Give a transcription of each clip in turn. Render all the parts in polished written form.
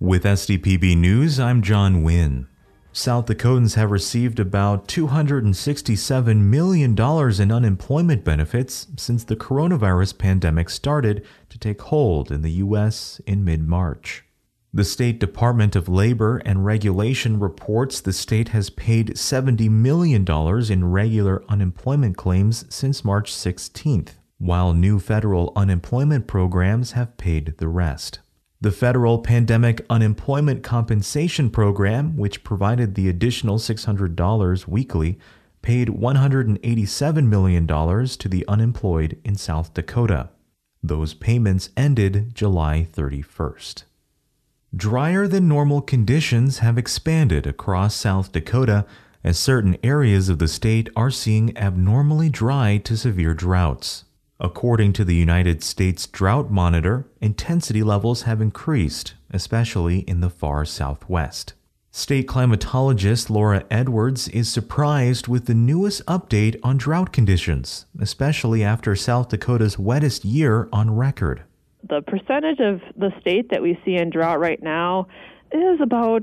With SDPB News, I'm John Wynn. South Dakotans have received about $267 million in unemployment benefits since the coronavirus pandemic started to take hold in the U.S. in mid-March. The State Department of Labor and Regulation reports the state has paid $70 million in regular unemployment claims since March 16th, while new federal unemployment programs have paid the rest. The Federal Pandemic Unemployment Compensation Program, which provided the additional $600 weekly, paid $187 million to the unemployed in South Dakota. Those payments ended July 31st. Drier than normal conditions have expanded across South Dakota as certain areas of the state are seeing abnormally dry to severe droughts. According to the United States Drought Monitor, intensity levels have increased, especially in the far southwest. State climatologist Laura Edwards is surprised with the newest update on drought conditions, especially after South Dakota's wettest year on record. The percentage of the state that we see in drought right now is about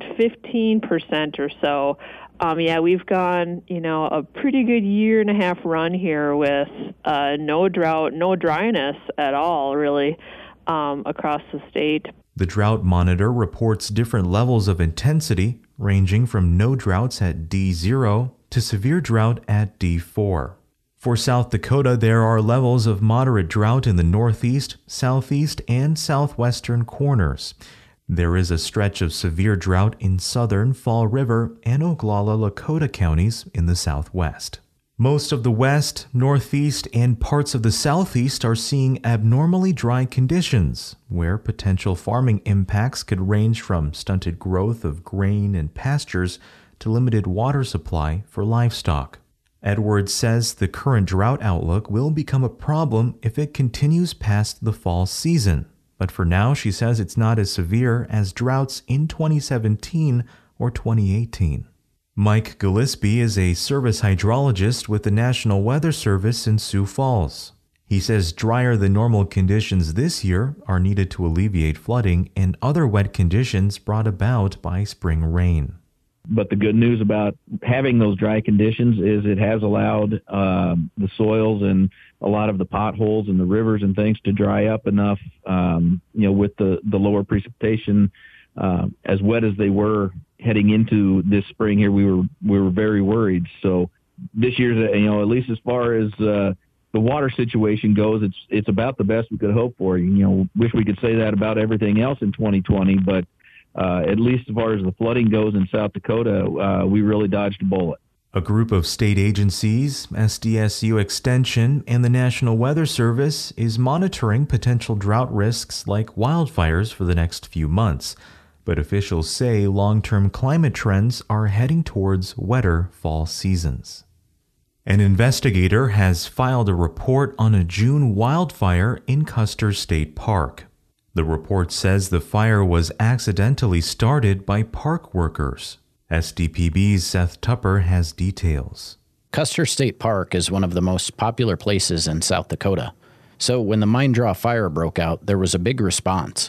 15% or so. We've gone, a pretty good year and a half run here with no drought, no dryness at all, really, across the state. The Drought Monitor reports different levels of intensity, ranging from no droughts at D0 to severe drought at D4. For South Dakota, there are levels of moderate drought in the northeast, southeast, and southwestern corners. There is a stretch of severe drought in southern Fall River and Oglala Lakota counties in the southwest. Most of the west, northeast, and parts of the southeast are seeing abnormally dry conditions, where potential farming impacts could range from stunted growth of grain and pastures to limited water supply for livestock. Edwards says the current drought outlook will become a problem if it continues past the fall season. But for now, she says it's not as severe as droughts in 2017 or 2018. Mike Gillespie is a service hydrologist with the National Weather Service in Sioux Falls. He says drier than normal conditions this year are needed to alleviate flooding and other wet conditions brought about by spring rain. But the good news about having those dry conditions is it has allowed the soils and a lot of the potholes and the rivers and things to dry up enough, with the lower precipitation, as wet as they were heading into this spring here, we were very worried. So this year's, at least as far as the water situation goes, it's about the best we could hope for. Wish we could say that about everything else in 2020, but at least as far as the flooding goes in South Dakota, we really dodged a bullet. A group of state agencies, SDSU Extension, and the National Weather Service is monitoring potential drought risks like wildfires for the next few months. But officials say long-term climate trends are heading towards wetter fall seasons. An investigator has filed a report on a June wildfire in Custer State Park. The report says the fire was accidentally started by park workers. SDPB's Seth Tupper has details. Custer State Park is one of the most popular places in South Dakota. So when the Mine Draw fire broke out, there was a big response.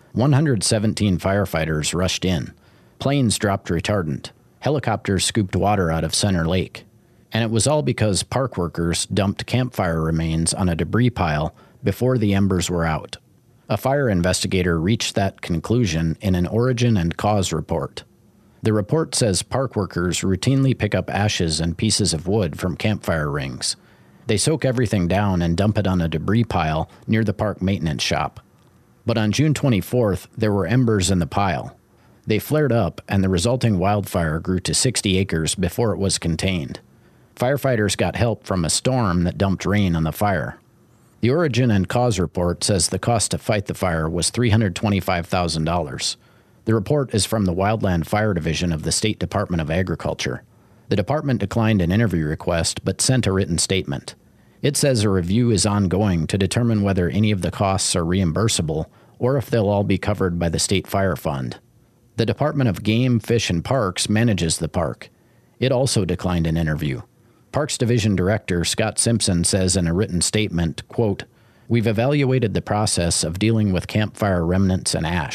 117 firefighters rushed in. Planes dropped retardant. Helicopters scooped water out of Center Lake. And it was all because park workers dumped campfire remains on a debris pile before the embers were out. A fire investigator reached that conclusion in an origin and cause report. The report says park workers routinely pick up ashes and pieces of wood from campfire rings. They soak everything down and dump it on a debris pile near the park maintenance shop. But on June 24th, there were embers in the pile. They flared up, and the resulting wildfire grew to 60 acres before it was contained. Firefighters got help from a storm that dumped rain on the fire. The origin and cause report says the cost to fight the fire was $325,000. The report is from the Wildland Fire Division of the State Department of Agriculture. The department declined an interview request but sent a written statement. It says a review is ongoing to determine whether any of the costs are reimbursable or if they'll all be covered by the State Fire Fund. The Department of Game, Fish, and Parks manages the park. It also declined an interview. Parks Division Director Scott Simpson says in a written statement, quote, "We've evaluated the process of dealing with campfire remnants and ash.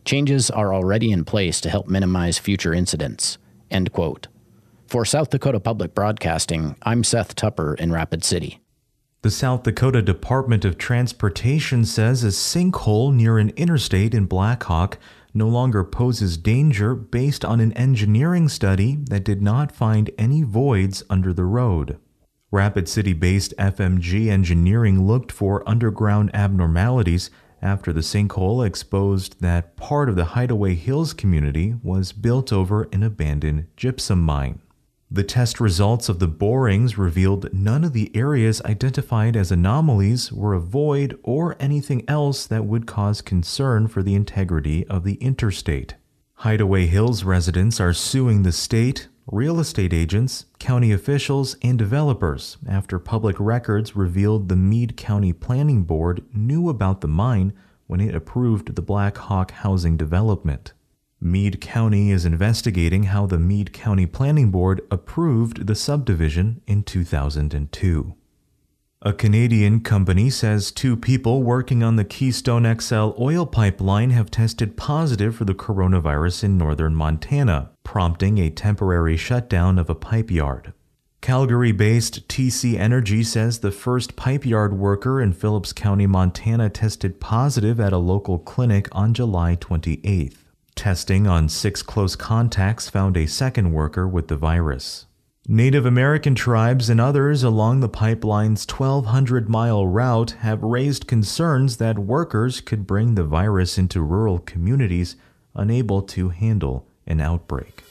Changes are already in place to help minimize future incidents." End quote. For South Dakota Public Broadcasting, I'm Seth Tupper in Rapid City. The South Dakota Department of Transportation says a sinkhole near an interstate in Black Hawk no longer poses danger based on an engineering study that did not find any voids under the road. Rapid City-based FMG Engineering looked for underground abnormalities after the sinkhole exposed that part of the Hideaway Hills community was built over an abandoned gypsum mine. The test results of the borings revealed none of the areas identified as anomalies were a void or anything else that would cause concern for the integrity of the interstate. Hideaway Hills residents are suing the state, real estate agents, county officials, and developers after public records revealed the Meade County Planning Board knew about the mine when it approved the Black Hawk housing development. Meade County is investigating how the Meade County Planning Board approved the subdivision in 2002. A Canadian company says 2 people working on the Keystone XL oil pipeline have tested positive for the coronavirus in northern Montana, prompting a temporary shutdown of a pipe yard. Calgary-based TC Energy says the first pipe yard worker in Phillips County, Montana tested positive at a local clinic on July 28th. Testing on 6 close contacts found a second worker with the virus. Native American tribes and others along the pipeline's 1,200-mile route have raised concerns that workers could bring the virus into rural communities unable to handle an outbreak.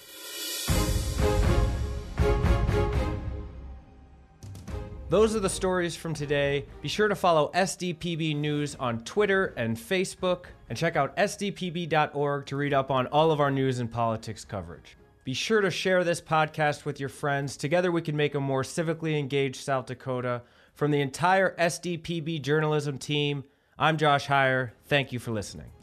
Those are the stories from today. Be sure to follow SDPB News on Twitter and Facebook, and check out sdpb.org to read up on all of our news and politics coverage. Be sure to share this podcast with your friends. Together we can make a more civically engaged South Dakota. From the entire SDPB journalism team, I'm Josh Heyer. Thank you for listening.